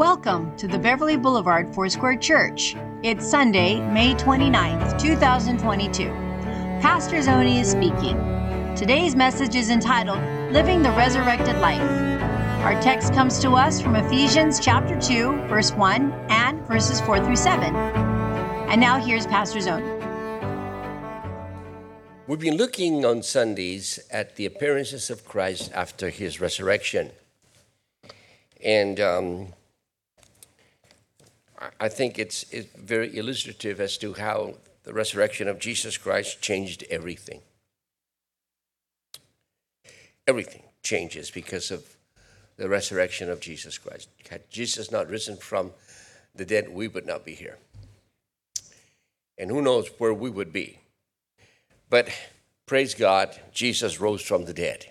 Welcome to the Beverly Boulevard Foursquare Church. It's Sunday, May 29th, 2022. Pastor Zoni is speaking. Today's message is entitled, Living the Resurrected Life. Our text comes to us from Ephesians chapter 2, verse 1 and verses 4 through 7. And now here's Pastor Zoni. We've been looking on Sundays at the appearances of Christ after his resurrection. And I think it's very illustrative as to how the resurrection of Jesus Christ changed everything. Everything changes because of the resurrection of Jesus Christ. Had Jesus not risen from the dead, we would not be here. And who knows where we would be. But praise God, Jesus rose from the dead.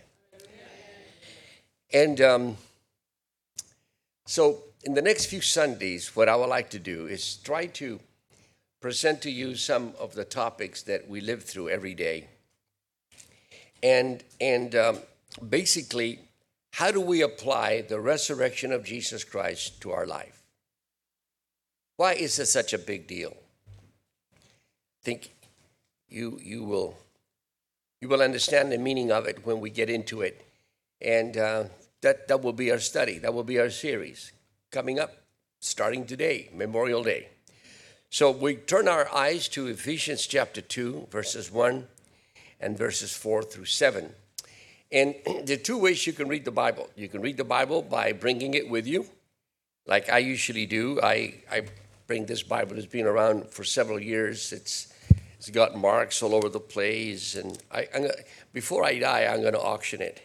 And so in the next few Sundays, what I would like to do is try to present to you some of the topics that we live through every day. And basically, how do we apply the resurrection of Jesus Christ to our life? Why is this such a big deal? I think you will understand the meaning of it when we get into it. And that will be our study. That will be our series coming up starting today, Memorial Day. So we turn our eyes to Ephesians chapter 2, verses 1 and verses 4 through 7. And there are two ways you can read the Bible. You can read the Bible by bringing it with you, like I usually do. I bring this Bible. It's been around for several years. It's got marks all over the place. And before I die, I'm going to auction it.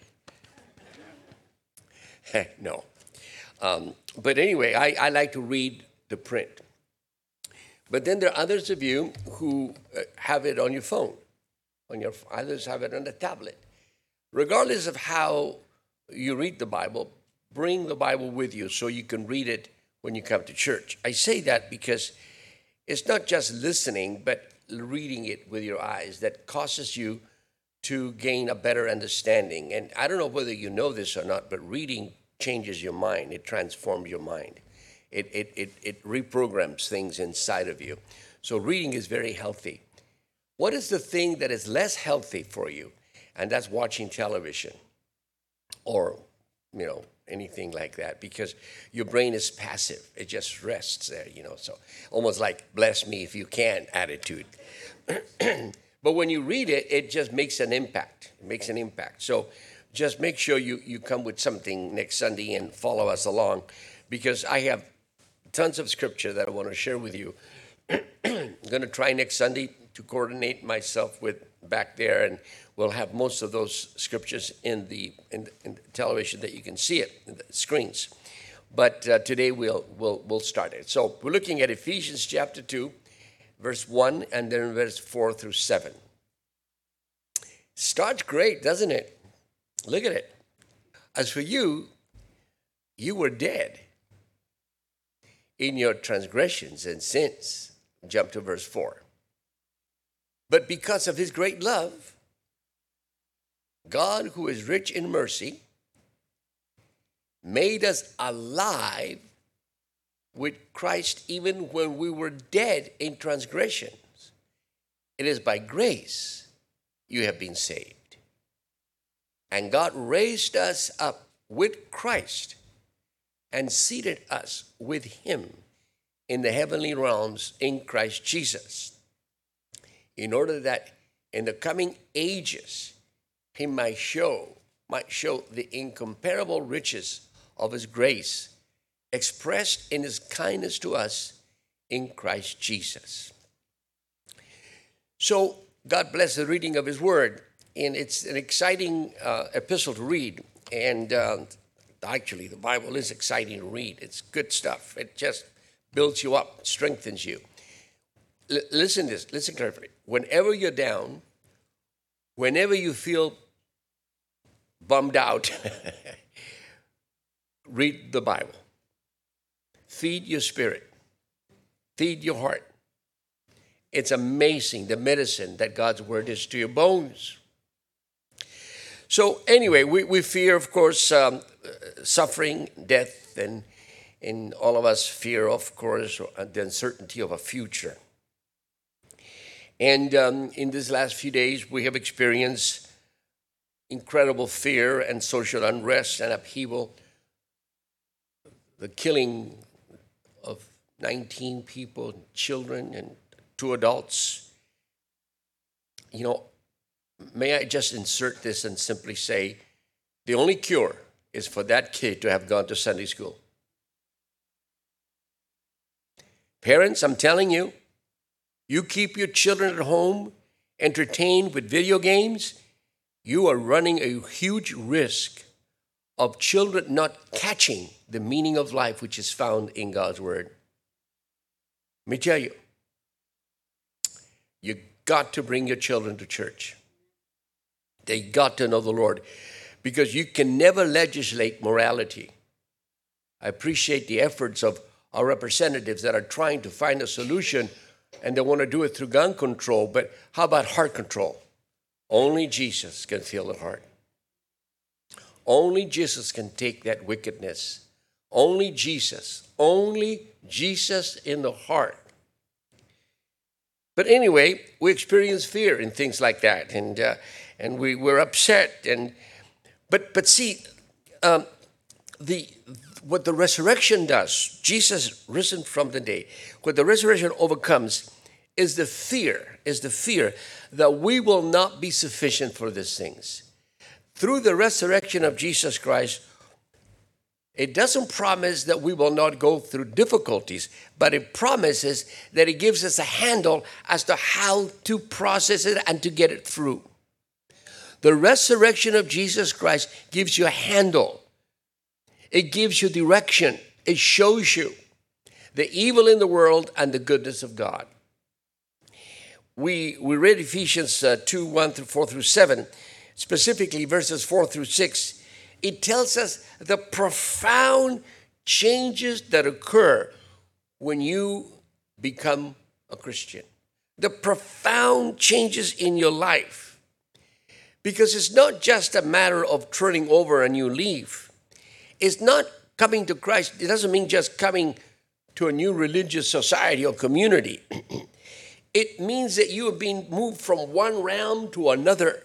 No. But anyway, I like to read the print. But then there are others of you who have it on your phone. Others have it on the tablet. Regardless of how you read the Bible, bring the Bible with you so you can read it when you come to church. I say that because it's not just listening, but reading it with your eyes that causes you to gain a better understanding. And I don't know whether you know this or not, but reading changes your mind. It transforms your mind. It reprograms things inside of you. So reading is very healthy. What is the thing that is less healthy for you? And that's watching television or, anything like that, because your brain is passive. It just rests there, so almost like bless me if you can attitude. But when you read it, it just makes an impact. It makes an impact. So just make sure you come with something next Sunday and follow us along, because I have tons of scripture that I want to share with you. I'm going to try next Sunday to coordinate myself with back there, and we'll have most of those scriptures in the television that you can see it, in the screens. But today we'll start it. So we're looking at Ephesians chapter 2, verse 1, and then verse 4 through 7. Starts great, doesn't it? Look at it. As for you, you were dead in your transgressions and sins. Jump to verse 4. But because of his great love, God, who is rich in mercy, made us alive with Christ even when we were dead in transgressions. It is by grace you have been saved. And God raised us up with Christ and seated us with him in the heavenly realms in Christ Jesus, in order that in the coming ages he might show the incomparable riches of his grace expressed in his kindness to us in Christ Jesus. So God bless the reading of his word. And it's an exciting epistle to read. And actually, the Bible is exciting to read. It's good stuff. It just builds you up, strengthens you. Listen carefully. Whenever you're down, whenever you feel bummed out, read the Bible. Feed your spirit. Feed your heart. It's amazing the medicine that God's word is to your bones. So anyway, we fear, of course, suffering, death, and And all of us fear, of course, the uncertainty of a future. And in these last few days, we have experienced incredible fear and social unrest and upheaval. The killing of 19 people, children and 2 adults. May I just insert this and simply say, the only cure is for that kid to have gone to Sunday school. Parents, I'm telling you, you keep your children at home entertained with video games, you are running a huge risk of children not catching the meaning of life which is found in God's Word. Let me tell you, you got to bring your children to church. They got to know the Lord, because you can never legislate morality. I appreciate the efforts of our representatives that are trying to find a solution, and they want to do it through gun control, but how about heart control? Only Jesus can feel the heart. Only Jesus can take that wickedness. Only Jesus in the heart. But anyway, we experience fear in things like that, and we're upset. But see, what the resurrection does, Jesus risen from the dead, what the resurrection overcomes is the fear that we will not be sufficient for these things. Through the resurrection of Jesus Christ, it doesn't promise that we will not go through difficulties, but it promises that it gives us a handle as to how to process it and to get it through. The resurrection of Jesus Christ gives you a handle. It gives you direction. It shows you the evil in the world and the goodness of God. We read Ephesians 2, 1 through 4 through 7, specifically verses 4 through 6. It tells us the profound changes that occur when you become a Christian. The profound changes in your life. Because it's not just a matter of turning over a new leaf. It's not coming to Christ. It doesn't mean just coming to a new religious society or community. It means that you have been moved from one realm to another.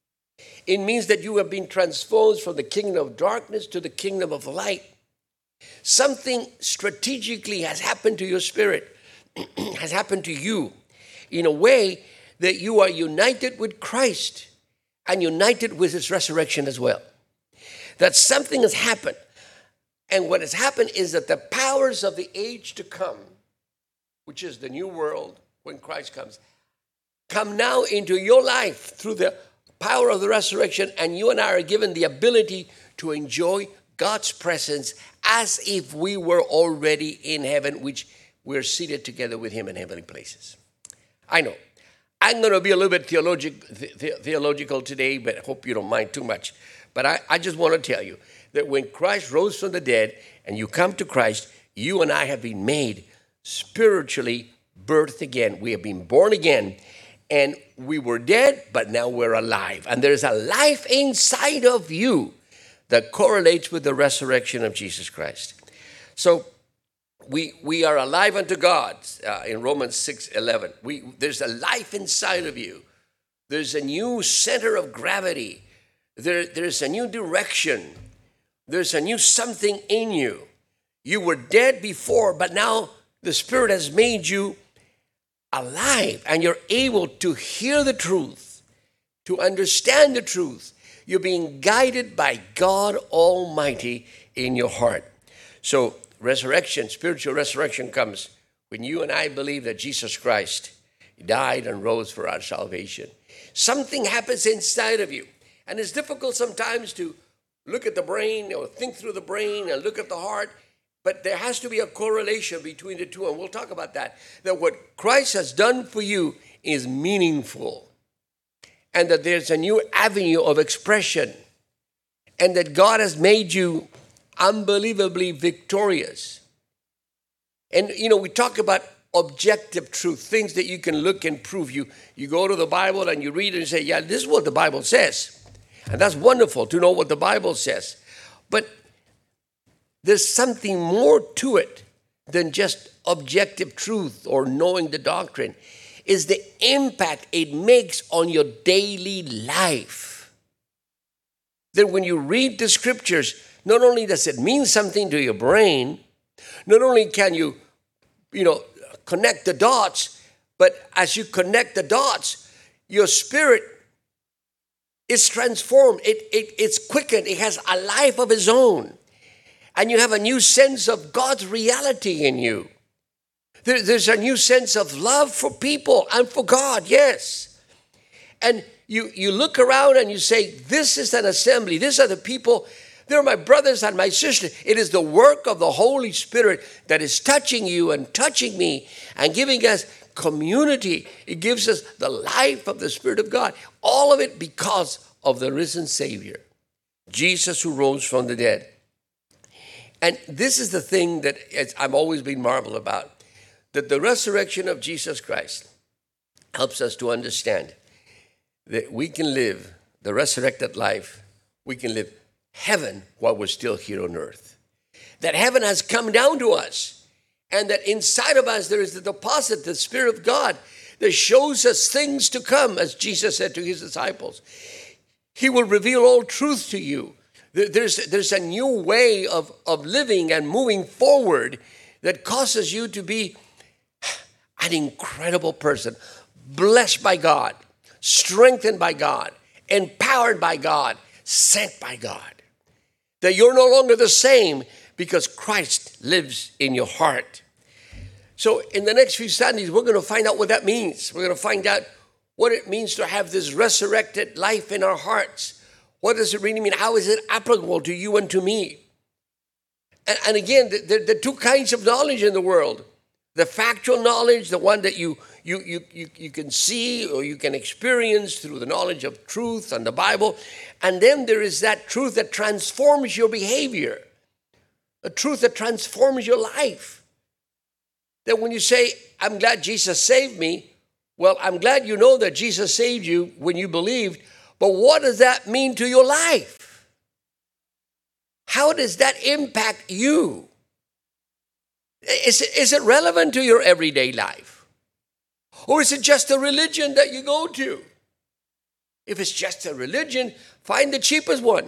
It means that you have been transposed from the kingdom of darkness to the kingdom of light. Something strategically has happened to your spirit, has happened to you in a way that you are united with Christ and united with his resurrection as well. That something has happened. And what has happened is that the powers of the age to come, which is the new world when Christ comes, come now into your life through the power of the resurrection, and you and I are given the ability to enjoy God's presence as if we were already in heaven, which we're seated together with him in heavenly places. I know. I'm going to be a little bit theological today, but I hope you don't mind too much. But I just want to tell you that when Christ rose from the dead and you come to Christ, you and I have been made spiritually birthed again. We have been born again. And we were dead, but now we're alive. And there's a life inside of you that correlates with the resurrection of Jesus Christ. So we are alive unto God in Romans 6:11. There's a life inside of you. There's a new center of gravity. There's a new direction. There's a new something in you. You were dead before, but now the Spirit has made you alive, and you're able to hear the truth, to understand the truth. You're being guided by God Almighty in your heart. So resurrection, spiritual resurrection comes when you and I believe that Jesus Christ died and rose for our salvation. Something happens inside of you. And it's difficult sometimes to look at the brain or think through the brain and look at the heart. But there has to be a correlation between the two, and we'll talk about that. That what Christ has done for you is meaningful, and that there's a new avenue of expression, and that God has made you unbelievably victorious. And, we talk about objective truth, things that you can look and prove. You go to the Bible and you read it and say, yeah, this is what the Bible says. And that's wonderful to know what the Bible says. But there's something more to it than just objective truth or knowing the doctrine. Is the impact it makes on your daily life. That when you read the scriptures, not only does it mean something to your brain, not only can you connect the dots, but as you connect the dots, your spirit is transformed. It's quickened. It has a life of its own. And you have a new sense of God's reality in you. There's a new sense of love for people and for God, yes. And you look around and you say, this is an assembly. These are the people. They're my brothers and my sisters. It is the work of the Holy Spirit that is touching you and touching me and giving us community. It gives us the life of the Spirit of God. All of it because of the risen Savior, Jesus who rose from the dead. And this is the thing that I've always been marveled about, that the resurrection of Jesus Christ helps us to understand that we can live the resurrected life. We can live heaven while we're still here on earth. That heaven has come down to us, and that inside of us there is the deposit, the Spirit of God, that shows us things to come, as Jesus said to his disciples. He will reveal all truth to you. There's a new way of living and moving forward that causes you to be an incredible person, blessed by God, strengthened by God, empowered by God, sent by God. That you're no longer the same because Christ lives in your heart. So in the next few Sundays, we're going to find out what that means. We're going to find out what it means to have this resurrected life in our hearts. What does it really mean? How is it applicable to you and to me? And again, there are two kinds of knowledge in the world. The factual knowledge, the one that you can see or you can experience through the knowledge of truth and the Bible. And then there is that truth that transforms your behavior, a truth that transforms your life. That when you say, I'm glad Jesus saved me, well, I'm glad you know that Jesus saved you when you believed, but what does that mean to your life? How does that impact you? Is it relevant to your everyday life? Or is it just a religion that you go to? If it's just a religion, find the cheapest one.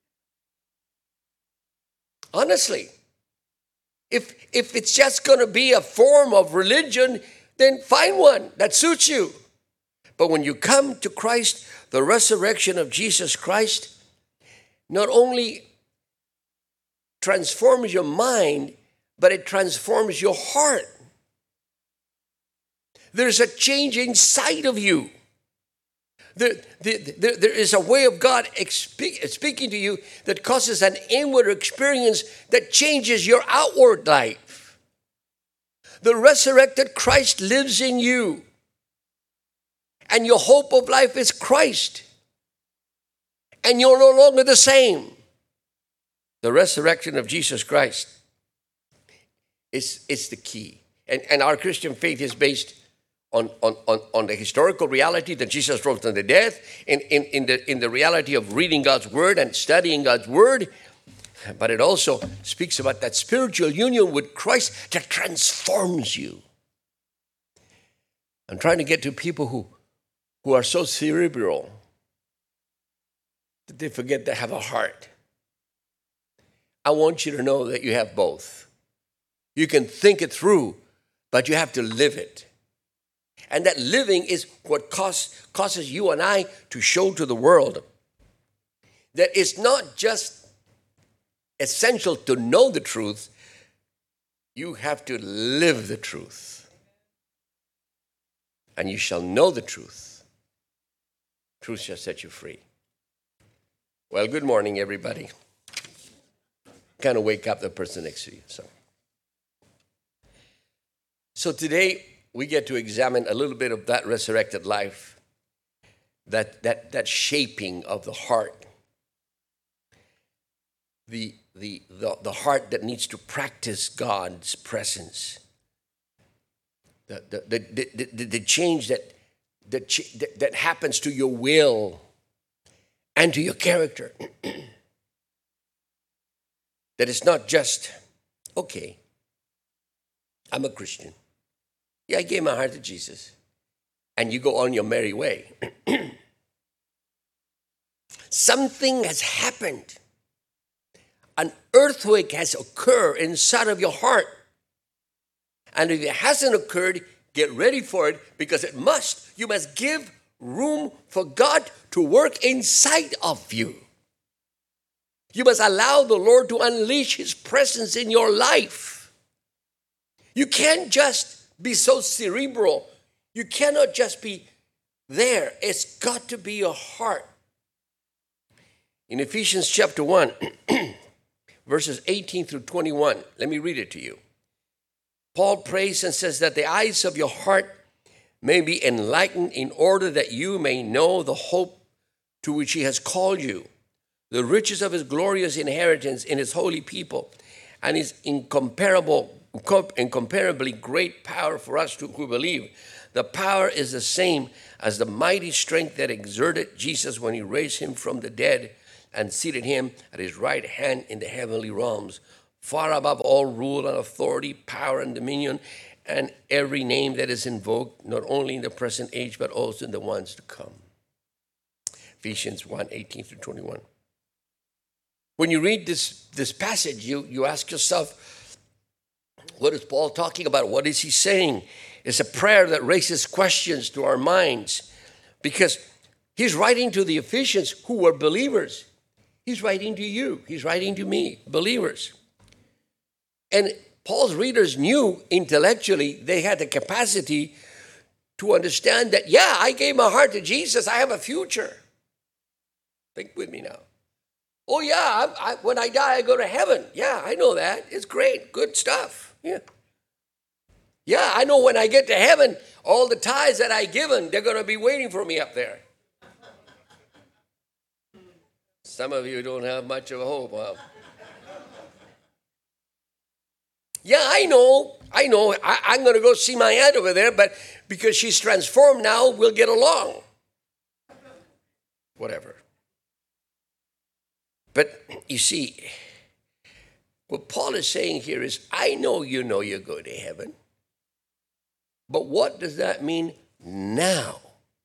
Honestly. If it's just going to be a form of religion, then find one that suits you. But when you come to Christ, the resurrection of Jesus Christ not only transforms your mind, but it transforms your heart. There's a change inside of you. There is a way of God speaking to you that causes an inward experience that changes your outward life. The resurrected Christ lives in you. And your hope of life is Christ. And you're no longer the same. The resurrection of Jesus Christ is the key. And our Christian faith is based on the historical reality that Jesus rose from the dead, in the reality of reading God's word and studying God's word. But it also speaks about that spiritual union with Christ that transforms you. I'm trying to get to people who are so cerebral that they forget they have a heart. I want you to know that you have both. You can think it through, but you have to live it. And that living is what causes you and I to show to the world that it's not just essential to know the truth, you have to live the truth. And you shall know the truth. Truth shall set you free. Well, good morning, everybody. Kind of wake up the person next to you. So today we get to examine a little bit of that resurrected life, that shaping of the heart, the heart that needs to practice God's presence, the change that happens to your will and to your character. That it's not just, okay, I'm a Christian. Yeah, I gave my heart to Jesus. And you go on your merry way. Something has happened. An earthquake has occurred inside of your heart. And if it hasn't occurred, get ready for it, because it must. You must give room for God to work inside of you. You must allow the Lord to unleash His presence in your life. You can't just be so cerebral. You cannot just be there. It's got to be your heart. In Ephesians chapter 1, verses 18 through 21, let me read it to you. Paul prays and says that the eyes of your heart may be enlightened, in order that you may know the hope to which He has called you, the riches of His glorious inheritance in His holy people, and His incomparably great power for us who believe. The power is the same as the mighty strength that exerted Jesus when He raised Him from the dead and seated Him at His right hand in the heavenly realms, far above all rule and authority, power and dominion, and every name that is invoked, not only in the present age, but also in the ones to come. Ephesians 1, 18 through 21. When you read this passage, you ask yourself, what is Paul talking about? What is he saying? It's a prayer that raises questions to our minds, because he's writing to the Ephesians who were believers. He's writing to you. He's writing to me, believers. And Paul's readers knew intellectually, they had the capacity to understand that, yeah, I gave my heart to Jesus. I have a future. Think with me now. Oh, yeah, when I die, I go to heaven. Yeah, I know that. It's great. Good stuff. Yeah. Yeah, I know when I get to heaven, all the tithes that I've given, they're going to be waiting for me up there. Some of you don't have much of a hope. Well, yeah, I know. I'm going to go see my aunt over there, but because she's transformed now, we'll get along. Whatever. But you see, what Paul is saying here is, I know you're going to heaven. But what does that mean now?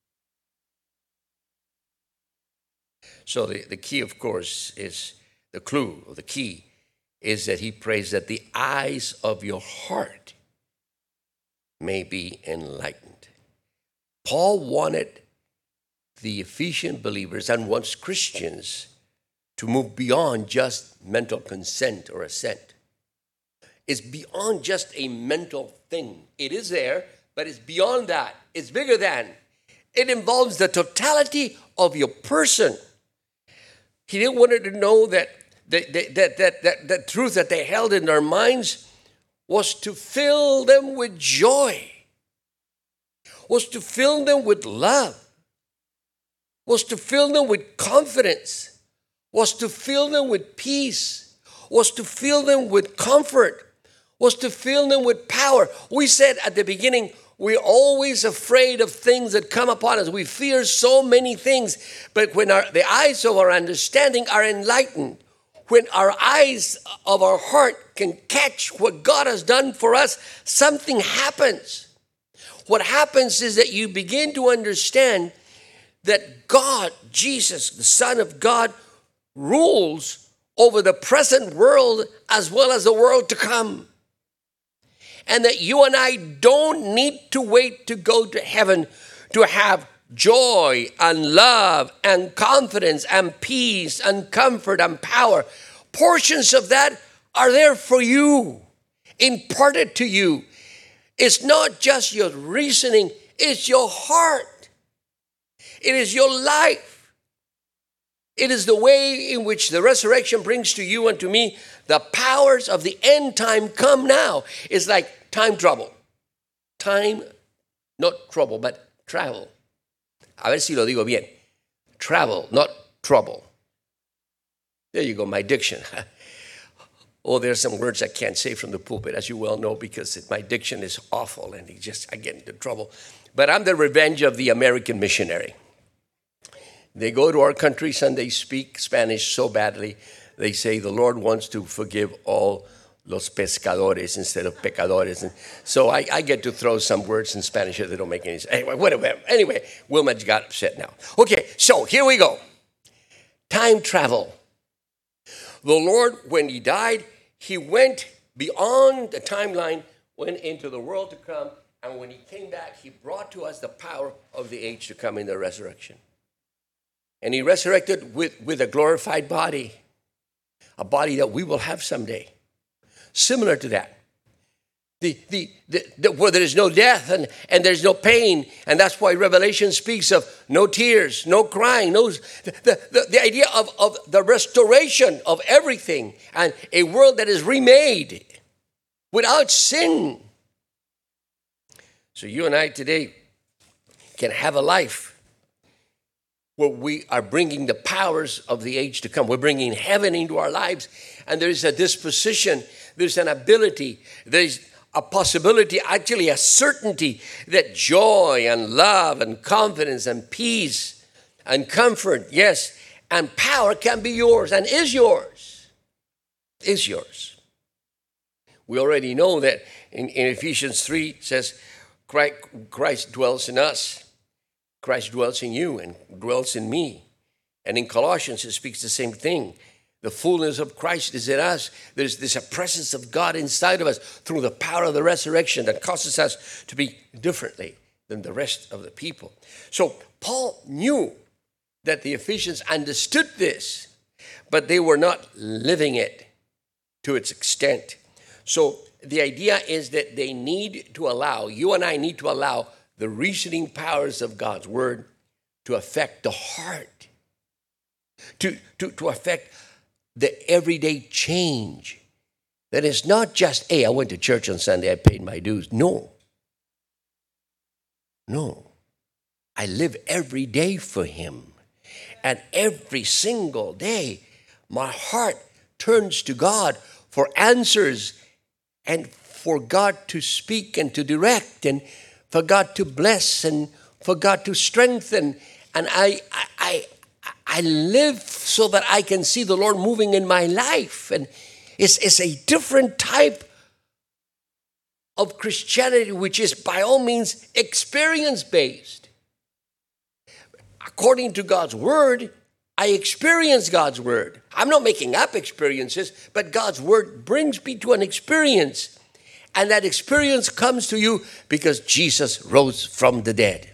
So the key, of course, is the clue, or the key, is that he prays that the eyes of your heart may be enlightened. Paul wanted the Ephesian believers, and wants Christians, to move beyond just mental consent or assent. It's beyond just a mental thing. It is there, but it's beyond that. It's bigger than. It involves the totality of your person. He didn't want to know that the truth that they held in their minds was to fill them with joy, was to fill them with love, was to fill them with confidence, was to fill them with peace, was to fill them with comfort, was to fill them with power. We said at the beginning, we're always afraid of things that come upon us. We fear so many things. But when the eyes of our understanding are enlightened, when our eyes of our heart can catch what God has done for us, something happens. What happens is that you begin to understand that God, Jesus, the Son of God, rules over the present world as well as the world to come. And that you and I don't need to wait to go to heaven to have joy and love and confidence and peace and comfort and power. Portions of that are there for you, imparted to you. It's not just your reasoning, it's your heart. It is your life. It is the way in which the resurrection brings to you and to me the powers of the end time come now. It's like time travel. Time, not trouble, but travel. A ver si lo digo bien. Travel, not trouble. There you go, my diction. Oh, there's some words I can't say from the pulpit, as you well know, because my diction is awful and I get into trouble. But I'm the revenge of the American missionary. They go to our countries and they speak Spanish so badly they say the Lord wants to forgive all los pescadores instead of pecadores. And so I get to throw some words in Spanish that don't make any sense. Anyway, whatever. Anyway, Wilma got upset now. Okay, so here we go. Time travel. The Lord, when he died, he went beyond the timeline, went into the world to come, and when he came back, he brought to us the power of the age to come in the resurrection. And he resurrected with a glorified body, a body that we will have someday. Similar to that. Where there is no death and there's no pain. And that's why Revelation speaks of no tears, no crying, the idea of the restoration of everything and a world that is remade without sin. So you and I today can have a life where we are bringing the powers of the age to come. We're bringing heaven into our lives. And there's a disposition, there's an ability, there's a possibility, actually a certainty that joy and love and confidence and peace and comfort, yes, and power can be yours and is yours. Is yours. We already know that in Ephesians 3 it says Christ dwells in us. Christ dwells in you and dwells in me. And in Colossians it speaks the same thing. The fullness of Christ is in us. There's a presence of God inside of us through the power of the resurrection that causes us to be differently than the rest of the people. So Paul knew that the Ephesians understood this, but they were not living it to its extent. So the idea is that they need to allow, you and I need to allow the reasoning powers of God's word to affect the heart, to affect the everyday change. That is not just, hey, I went to church on Sunday, I paid my dues. No. I live every day for him. And every single day, my heart turns to God for answers and for God to speak and to direct and for God to bless and for God to strengthen. And I live so that I can see the Lord moving in my life. And it's a different type of Christianity, which is by all means experience-based. According to God's word, I experience God's word. I'm not making up experiences, but God's word brings me to an experience. And that experience comes to you because Jesus rose from the dead.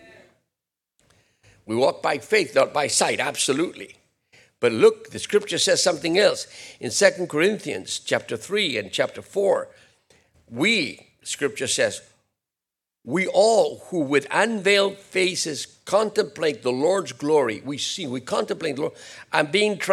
We walk by faith, not by sight, absolutely. But look, the scripture says something else. In 2 Corinthians chapter 3 and chapter 4, scripture says, we all who with unveiled faces contemplate the Lord's glory, we contemplate the Lord, and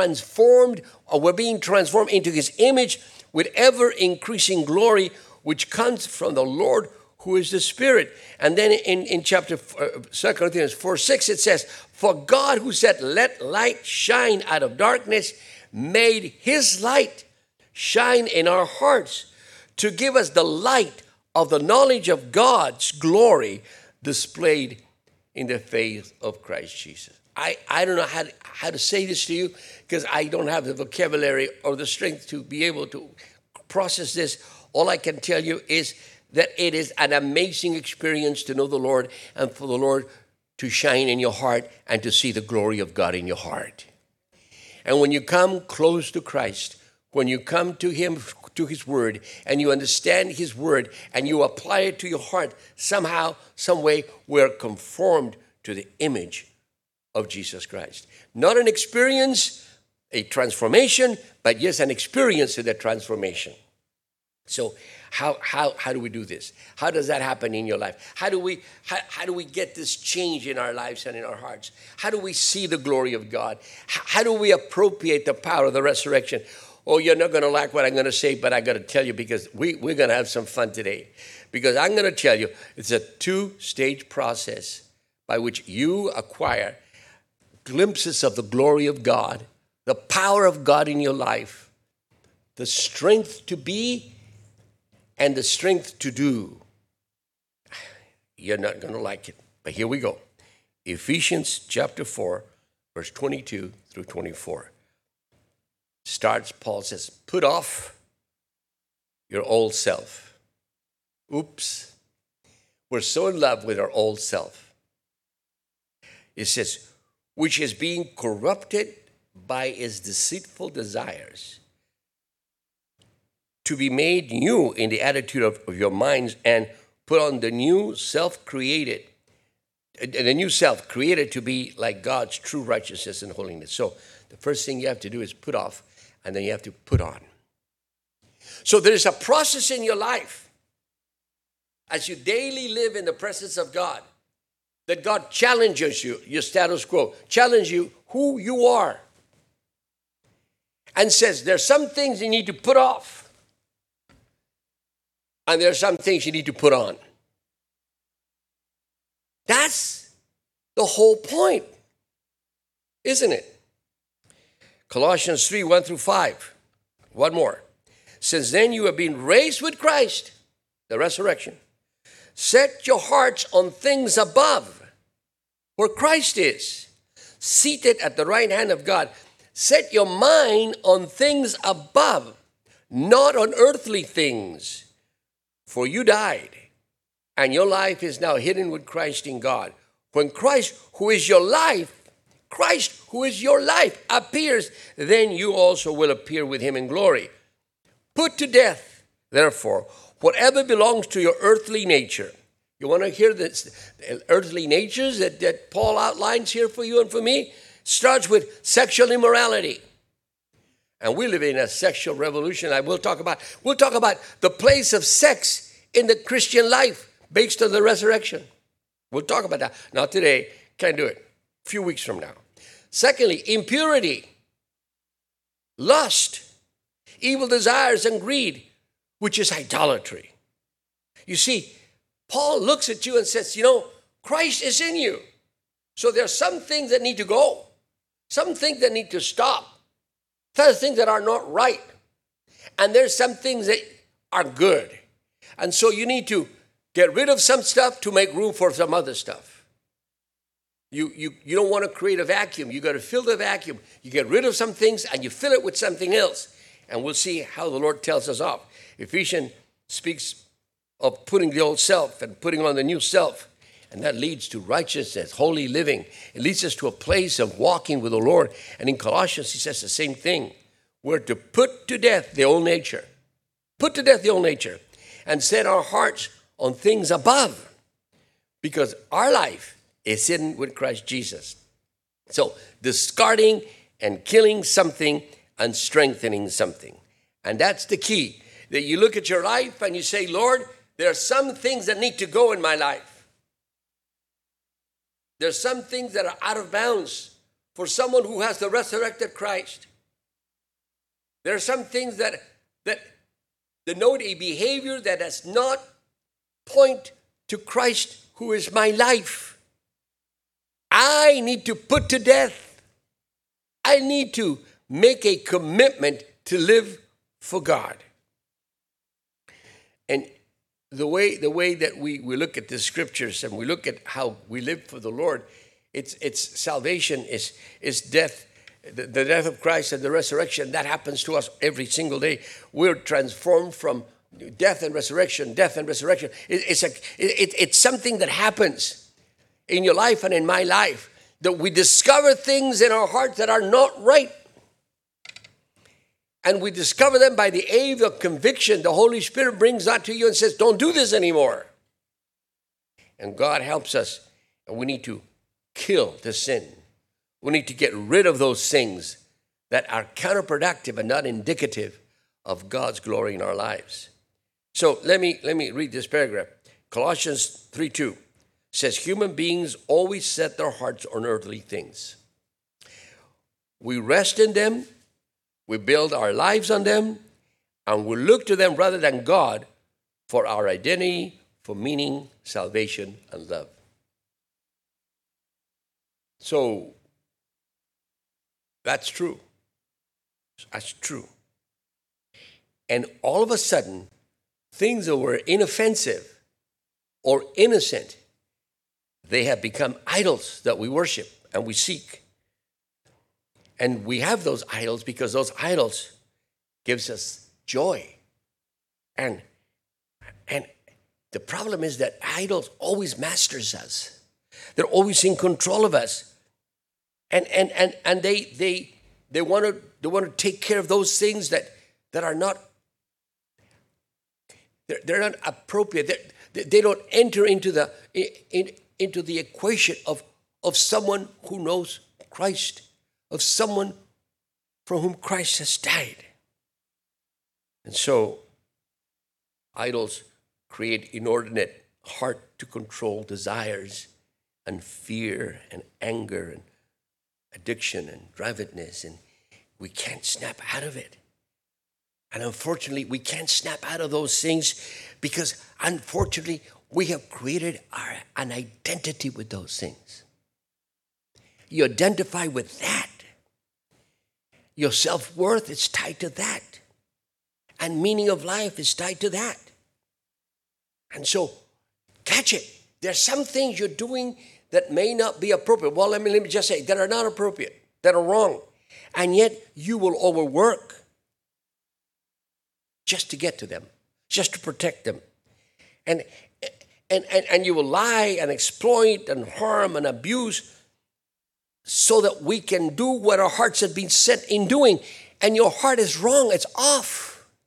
we're being transformed into his image with ever increasing glory, which comes from the Lord who is the Spirit. And then in chapter 2 Corinthians 4:6, it says, for God who said, let light shine out of darkness, made his light shine in our hearts to give us the light of the knowledge of God's glory displayed in the face of Christ Jesus. I don't know how to say this to you because I don't have the vocabulary or the strength to be able to process this. All I can tell you is that it is an amazing experience to know the Lord and for the Lord to shine in your heart and to see the glory of God in your heart. And when you come close to Christ, when you come to him, to his word, and you understand his word and you apply it to your heart, somehow, some way, we're conformed to the image of Jesus Christ. Not an experience, a transformation, but yes, an experience of that transformation. So how do we do this? How does that happen in your life? How do we get this change in our lives and in our hearts? How do we see the glory of God? How do we appropriate the power of the resurrection? Oh, you're not going to like what I'm going to say, but I got to tell you because we're going to have some fun today. Because I'm going to tell you, it's a two-stage process by which you acquire glimpses of the glory of God, the power of God in your life, the strength to be and the strength to do. You're not going to like it, but here we go. Ephesians chapter 4, verse 22 through 24. starts, Paul says, put off your old self. Oops. We're so in love with our old self. It says, which is being corrupted by its deceitful desires, to be made new in the attitude of your minds, and put on the new self created to be like God's true righteousness and holiness. So the first thing you have to do is put off, and then you have to put on. So there is a process in your life as you daily live in the presence of God, that God challenges you, your status quo, challenges you who you are, and says there's some things you need to put off, and there are some things you need to put on. That's the whole point, isn't it? Colossians 3, 1 through 5. One more. Since then you have been raised with Christ, the resurrection. Set your hearts on things above, where Christ is, seated at the right hand of God. Set your mind on things above, not on earthly things. For you died, and your life is now hidden with Christ in God. When Christ, who is your life, appears, then you also will appear with him in glory. Put to death, therefore, whatever belongs to your earthly nature. You want to hear this earthly natures that Paul outlines here for you and for me? Starts with sexual immorality. And we live in a sexual revolution. We'll talk about the place of sex in the Christian life based on the resurrection. We'll talk about that. Not today. Can't do it. A few weeks from now. Secondly, impurity, lust, evil desires, and greed, which is idolatry. You see, Paul looks at you and says, Christ is in you. So there are some things that need to go, some things that need to stop, some things that are not right, and there's some things that are good. And so you need to get rid of some stuff to make room for some other stuff. You don't want to create a vacuum. You got to fill the vacuum. You get rid of some things and you fill it with something else. And we'll see how the Lord tells us off. Ephesians speaks of putting the old self and putting on the new self. And that leads to righteousness, holy living. It leads us to a place of walking with the Lord. And in Colossians, he says the same thing. We're to put to death the old nature. Put to death the old nature. And set our hearts on things above. Because our life is hidden with Christ Jesus. So discarding and killing something and strengthening something. And that's the key. That you look at your life and you say, Lord, there are some things that need to go in my life. There's some things that are out of bounds for someone who has the resurrected Christ. There are some things that denote a behavior that does not point to Christ, who is my life. I need to put to death. I need to make a commitment to live for God. And the way that we look at the scriptures and we look at how we live for the Lord, it's salvation is death, the death of Christ and the resurrection. That happens to us every single day. We're transformed from death and resurrection. It's something that happens in your life and in my life, that we discover things in our hearts that are not right. And we discover them by the aid of conviction. The Holy Spirit brings that to you and says, don't do this anymore. And God helps us. And we need to kill the sin. We need to get rid of those things that are counterproductive and not indicative of God's glory in our lives. So let me read this paragraph. Colossians 3:2 says, human beings always set their hearts on earthly things. We rest in them. We build our lives on them, and we look to them rather than God for our identity, for meaning, salvation, and love. So that's true. That's true. And all of a sudden, things that were inoffensive or innocent, they have become idols that we worship and we seek. And we have those idols because those idols gives us joy. And the problem is that idols always masters us. They're always in control of us. And they want to take care of those things that are not, they're not appropriate. They don't enter into the equation of someone who knows Christ, of someone for whom Christ has died. And so idols create inordinate, hard to control desires and fear and anger and addiction and drivedness, and we can't snap out of it. And unfortunately, we can't snap out of those things because unfortunately, we have created an identity with those things. You identify with that. Your self-worth is tied to that. And meaning of life is tied to that. And so, catch it. There are some things you're doing that may not be appropriate. Well, let me just say, that are not appropriate, that are wrong. And yet, you will overwork just to get to them, just to protect them. And you will lie and exploit and harm and abuse so that we can do what our hearts have been set in doing. And your heart is wrong. It's off.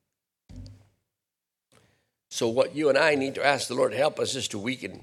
So what you and I need to ask the Lord to help us is to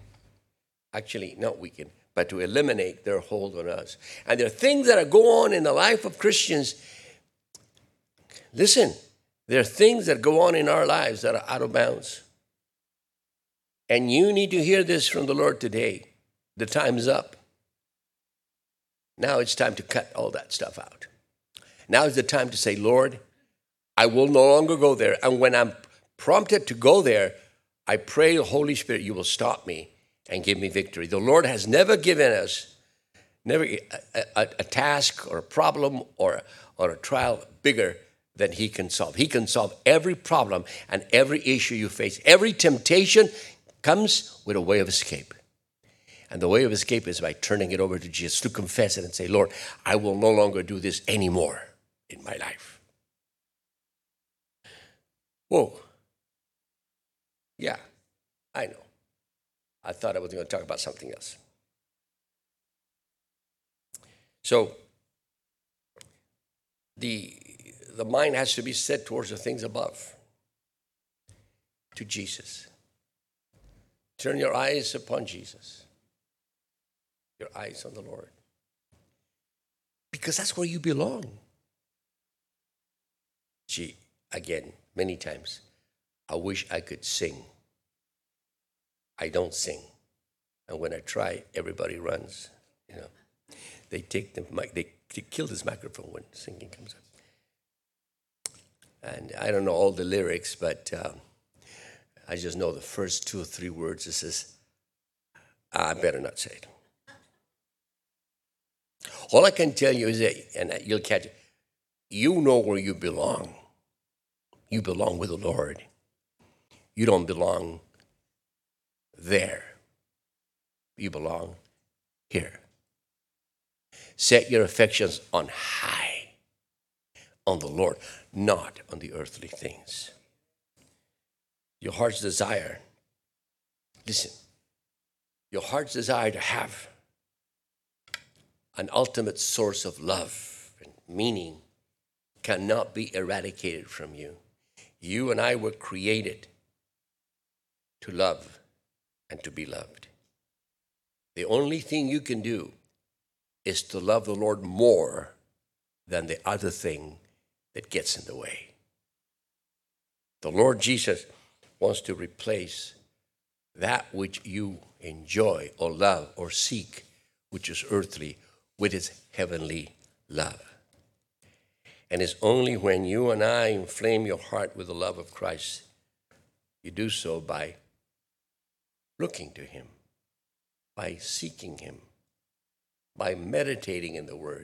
but to eliminate their hold on us. And there are things that are going on in the life of Christians. Listen, there are things that go on in our lives that are out of bounds. And you need to hear this from the Lord today. The time's up. Now it's time to cut all that stuff out. Now is the time to say, Lord, I will no longer go there. And when I'm prompted to go there, I pray the Holy Spirit, you will stop me and give me victory. The Lord has never given us a task or a problem or a trial bigger than he can solve. He can solve every problem and every issue you face. Every temptation comes with a way of escape. And the way of escape is by turning it over to Jesus, to confess it and say, Lord, I will no longer do this anymore in my life. Whoa. Yeah, I know. I thought I was going to talk about something else. So, the mind has to be set towards the things above, to Jesus. Turn your eyes upon Jesus. Your eyes on the Lord. Because that's where you belong. Gee, again, many times, I wish I could sing. I don't sing. And when I try, everybody runs. They take the mic, they kill this microphone when singing comes up. And I don't know all the lyrics, but I just know the first 2 or 3 words. It says, I better not say it. All I can tell you is that, and you'll catch it, you know where you belong. You belong with the Lord. You don't belong there. You belong here. Set your affections on high, on the Lord, not on the earthly things. Your heart's desire, listen, your heart's desire to have an ultimate source of love and meaning cannot be eradicated from you. You and I were created to love and to be loved. The only thing you can do is to love the Lord more than the other thing that gets in the way. The Lord Jesus wants to replace that which you enjoy or love or seek, which is earthly, with his heavenly love. And it's only when you and I inflame your heart with the love of Christ, you do so by looking to him, by seeking him, by meditating in the Word,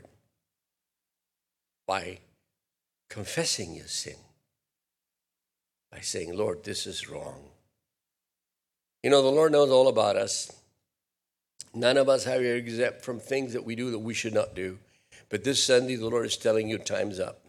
by confessing your sin, by saying, Lord, this is wrong. The Lord knows all about us. None of us are exempt from things that we do that we should not do. But this Sunday, the Lord is telling you time's up.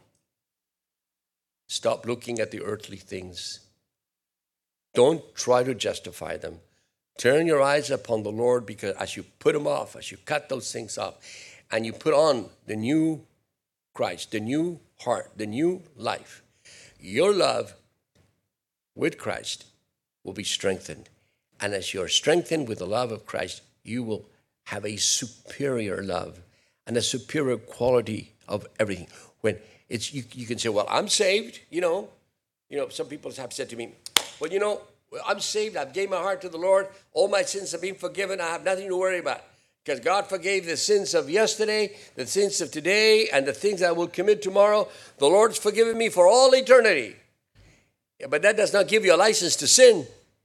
Stop looking at the earthly things. Don't try to justify them. Turn your eyes upon the Lord, because as you put them off, as you cut those things off, and you put on the new Christ, the new heart, the new life, your love with Christ will be strengthened. And as you're strengthened with the love of Christ, you will have a superior love and a superior quality of everything. When it's you can say, well, I'm saved, some people have said to me, well, I'm saved, I've gave my heart to the Lord, all my sins have been forgiven, I have nothing to worry about. Because God forgave the sins of yesterday, the sins of today, and the things I will commit tomorrow. The Lord's forgiven me for all eternity. Yeah, but that does not give you a license to sin.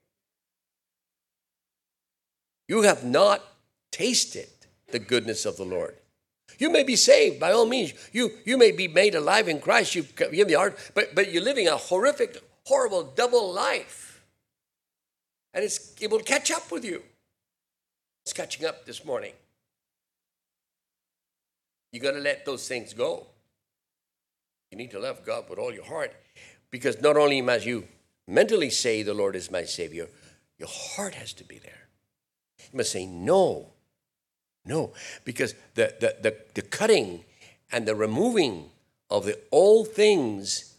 You have not tasted the goodness of the Lord. You may be saved, by all means. You may be made alive in Christ. You have the heart, but you're living a horrific, horrible double life. And it will catch up with you. It's catching up this morning. You got to let those things go. You need to love God with all your heart, because not only must you mentally say the Lord is my Savior, your heart has to be there. You must say no, because the cutting and the removing of the old things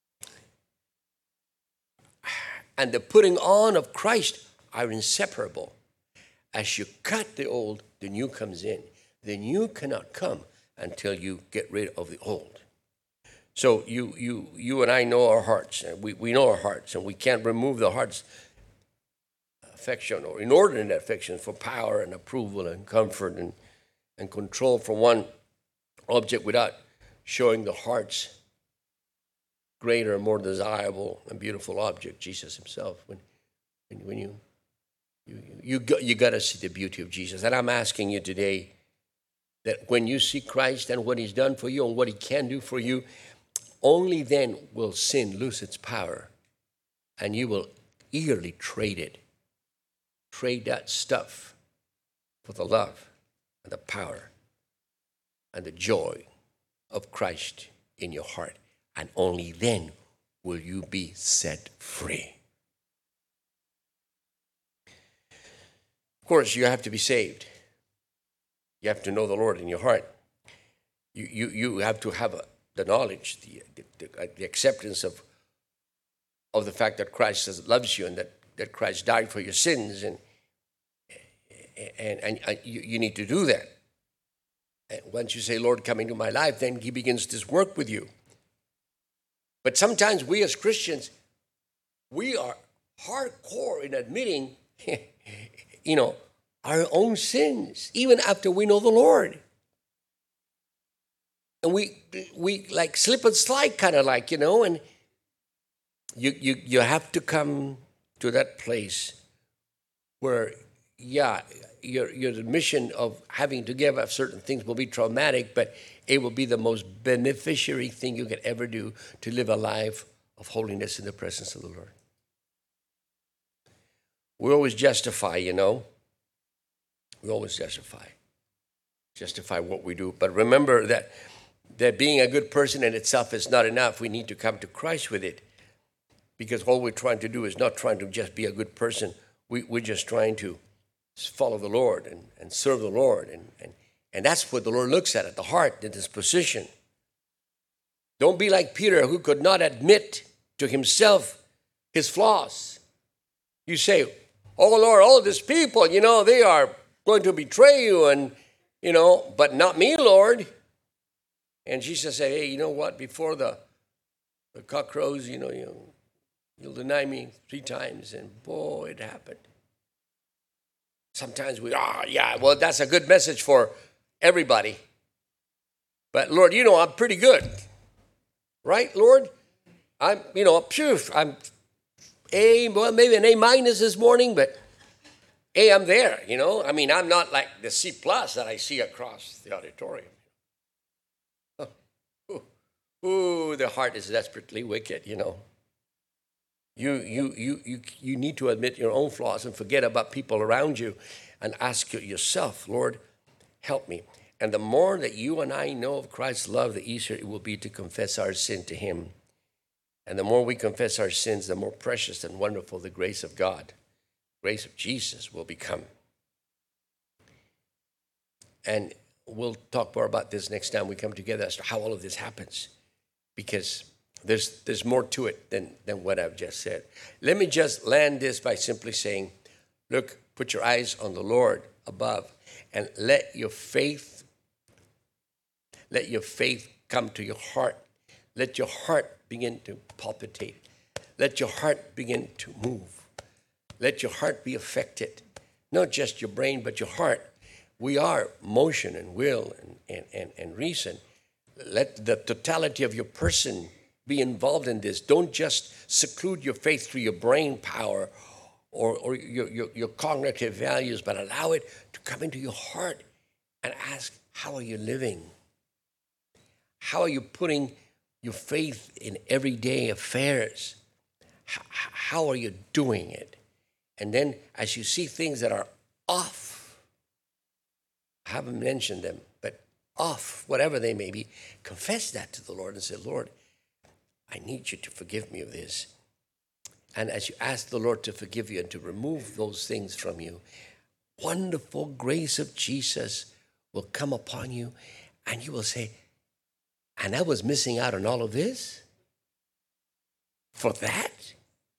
and the putting on of Christ are inseparable. As you cut the old, the new comes in. The new cannot come until you get rid of the old. So you and I know our hearts, and we know our hearts, and we can't remove the heart's affection or inordinate affection for power and approval and comfort and control from one object without showing the heart's greater, more desirable and beautiful object, Jesus himself. When you got to see the beauty of Jesus. And I'm asking you today that when you see Christ and what he's done for you and what he can do for you, only then will sin lose its power, and you will eagerly trade it. Trade that stuff for the love and the power and the joy of Christ in your heart. And only then will you be set free. Of course, you have to be saved. You have to know the Lord in your heart. You have to have the knowledge, the acceptance of the fact that Christ loves you and that Christ died for your sins, and you need to do that. And once you say, Lord, come into my life, then he begins this work with you. But sometimes we as Christians, we are hardcore in admitting, our own sins, even after we know the Lord. And we like slip and slide, kind of like, and you have to come to that place where, your admission of having to give up certain things will be traumatic, but it will be the most beneficiary thing you could ever do to live a life of holiness in the presence of the Lord. We always justify, We always justify what we do. But remember that being a good person in itself is not enough. We need to come to Christ with it, because all we're trying to do is not trying to just be a good person. We're just trying to follow the Lord and serve the Lord. And that's what the Lord looks at the heart, the disposition. Don't be like Peter, who could not admit to himself his flaws. You say, oh, Lord, all these people, they are going to betray you, and, but not me, Lord. And Jesus said, hey, you know what? Before the cock crows, you'll deny me 3 times. And boy, it happened. Sometimes well, that's a good message for everybody. But Lord, I'm pretty good. Right, Lord? I'm maybe an A- this morning, but hey, I'm there, I'm not like the C+ that I see across the auditorium. Ooh, the heart is desperately wicked, You need to admit your own flaws and forget about people around you and ask yourself, Lord, help me. And the more that you and I know of Christ's love, the easier it will be to confess our sin to him. And the more we confess our sins, the more precious and wonderful the grace of God, grace of Jesus will become. And we'll talk more about this next time we come together as to how all of this happens, because there's more to it than what I've just said. Let me just land this by simply saying, look, put your eyes on the Lord above and let your faith come to your heart. Let your heart begin to palpitate. Let your heart begin to move. Let your heart be affected. Not just your brain, but your heart. We are motion and will and reason. Let the totality of your person be involved in this. Don't just seclude your faith through your brain power or your cognitive values, but allow it to come into your heart and ask, how are you living? How are you putting your faith in everyday affairs? How are you doing it? And then as you see things that are off, I haven't mentioned them, but off, whatever they may be, confess that to the Lord and say, Lord, I need you to forgive me of this. And as you ask the Lord to forgive you and to remove those things from you, wonderful grace of Jesus will come upon you, and you will say, and I was missing out on all of this for that?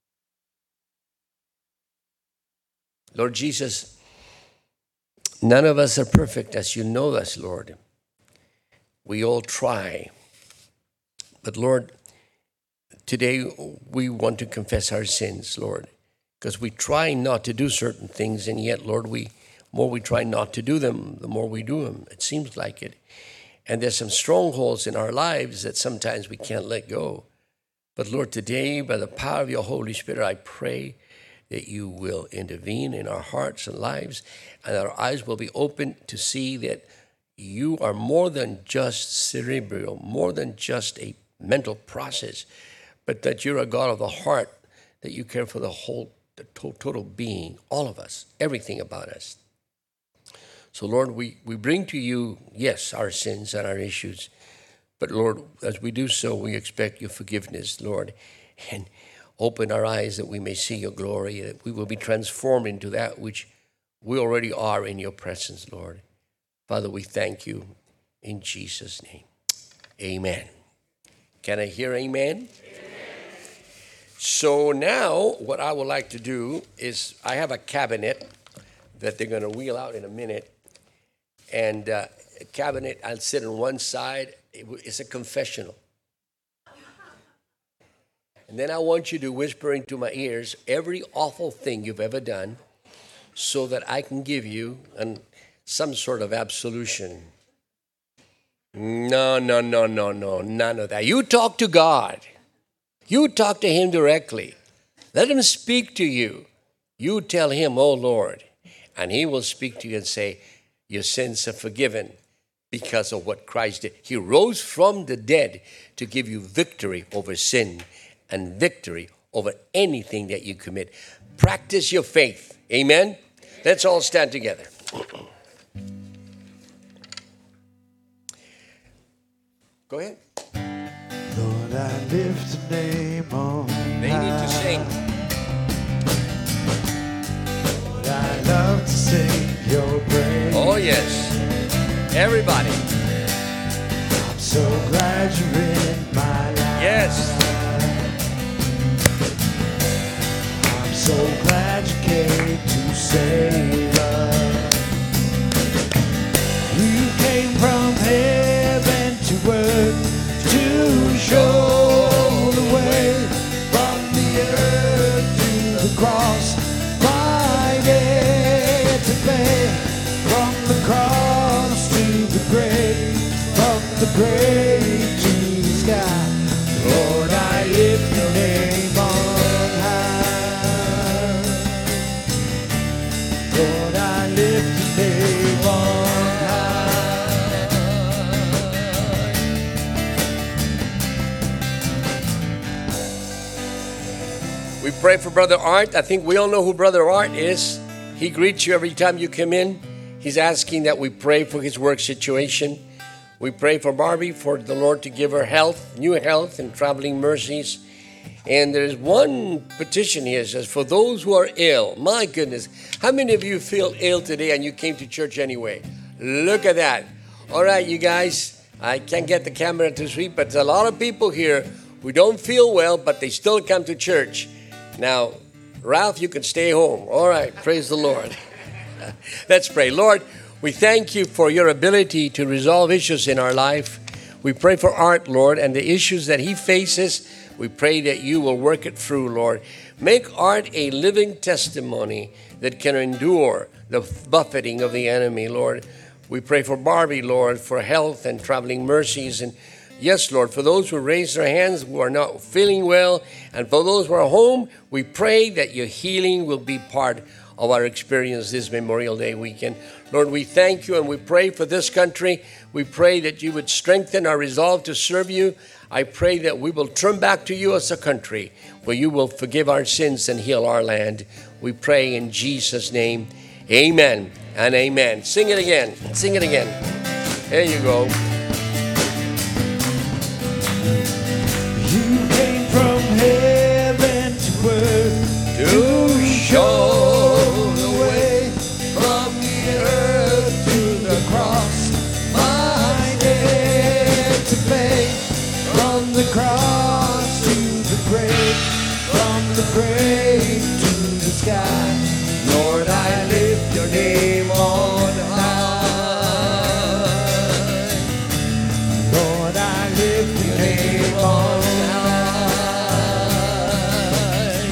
Lord Jesus, none of us are perfect as you know us, Lord. We all try. But Lord, today we want to confess our sins, Lord, because we try not to do certain things, and yet, Lord, more we try not to do them, the more we do them. It seems like it. And there's some strongholds in our lives that sometimes we can't let go. But Lord, today, by the power of your Holy Spirit, I pray that you will intervene in our hearts and lives, and our eyes will be open to see that you are more than just cerebral, more than just a mental process, but that you're a God of the heart, that you care for the total being, all of us, everything about us. So, Lord, we bring to you, yes, our sins and our issues, but, Lord, as we do so, we expect your forgiveness, Lord, and open our eyes that we may see your glory, that we will be transformed into that which we already are in your presence, Lord. Father, we thank you in Jesus' name. Amen. Can I hear amen? So now what I would like to do is I have a cabinet that they're going to wheel out in a minute. And a cabinet, I'll sit on one side. It's a confessional. And then I want you to whisper into my ears every awful thing you've ever done so that I can give you some sort of absolution. No, none of that. You talk to God. You talk to him directly. Let him speak to you. You tell him, oh Lord, and he will speak to you and say, your sins are forgiven because of what Christ did. He rose from the dead to give you victory over sin and victory over anything that you commit. Practice your faith. Amen? Let's all stand together. Go ahead. Lord, I lift the name on They need to sing. Lord, I love to sing your praise. Oh, yes. Everybody. I'm so glad you're in my life. Yes. I'm so glad you came to save us. You came from heaven to earth to show the way from the earth to the cross. My debt to pay, from the cross to the grave, from the grave to the sky. Lord, I lift your name on high. Lord, I lift your name on high. We pray for Brother Art. I think we all know who Brother Art is. He greets you every time you come in. He's asking that we pray for his work situation. We pray for Barbie, for the Lord to give her health, new health, and traveling mercies. And there's one petition here. It says, for those who are ill. My goodness, how many of you feel ill today and you came to church anyway? Look at that. All right, you guys, I can't get the camera to sweep, but there's a lot of people here who don't feel well, but they still come to church. Now, Ralph, you can stay home. All right, praise the Lord. Let's pray. Lord, we thank you for your ability to resolve issues in our life. We pray for Art, Lord, and the issues that he faces. We pray that you will work it through, Lord. Make Art a living testimony that can endure the buffeting of the enemy, Lord. We pray for Barbie, Lord, for health and traveling mercies. And yes, Lord, for those who raise their hands who are not feeling well, and for those who are home, we pray that your healing will be part of our experience this Memorial Day weekend. Lord, we thank you and we pray for this country. We pray that you would strengthen our resolve to serve you. I pray that we will turn back to you as a country where you will forgive our sins and heal our land. We pray in Jesus' name. Amen and amen. Sing it again. Sing it again. There you go. You came from heaven to earth to show the way from the earth to the cross. My debt to pay, from the cross to the grave, from the grave to the sky. Lord, I lift your name on high. Lord, I lift your name on high.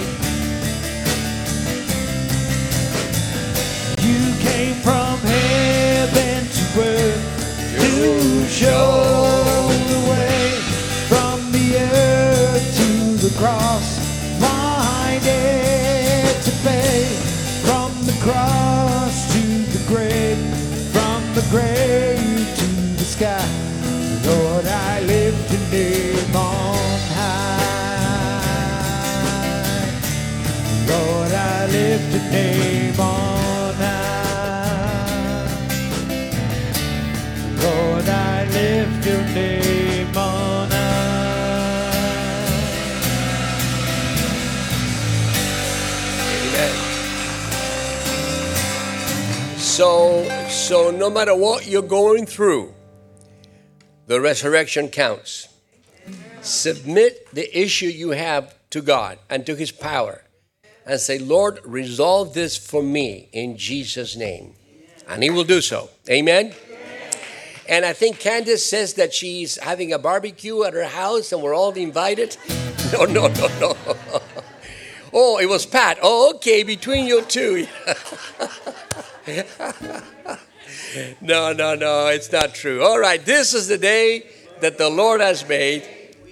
You came from heaven to earth to show the way from the earth to the cross. My debt to pay, from the cross to the grave, from the grave to the sky. Lord, I lift your name on high. Lord, I lift your name on high. Lord, I lift your name on high. So no matter what you're going through, the resurrection counts. Submit the issue you have to God and to his power and say, Lord, resolve this for me in Jesus' name. And he will do so. Amen? And I think Candace says that she's having a barbecue at her house and we're all invited. No. Oh, it was Pat. Oh, okay, between you two. No, it's not true. All right, this is the day that the Lord has made.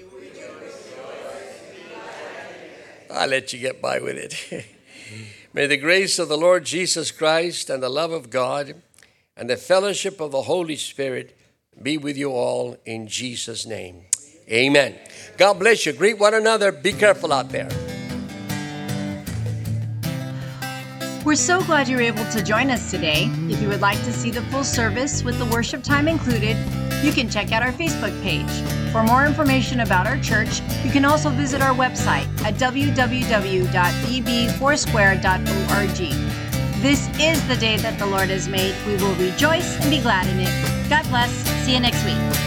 I'll let you get by with it. May the grace of the Lord Jesus Christ and the love of God and the fellowship of the Holy Spirit be with you all in Jesus' name. Amen. God bless you. Greet one another. Be careful out there. We're so glad you were able to join us today. If you would like to see the full service with the worship time included, you can check out our Facebook page. For more information about our church, you can also visit our website at www.ebfoursquare.org. This is the day that the Lord has made. We will rejoice and be glad in it. God bless. See you next week.